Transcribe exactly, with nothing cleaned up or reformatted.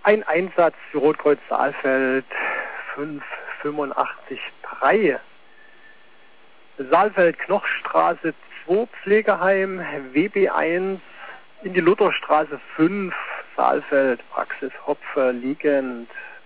Ein Einsatz für Rotkreuz Saalfeld fünf fünfundachtzig drei. Saalfeld-Knochstraße zwei Pflegeheim, W B eins in die Lutherstraße fünf, Saalfeld, Praxis Hopfe liegend.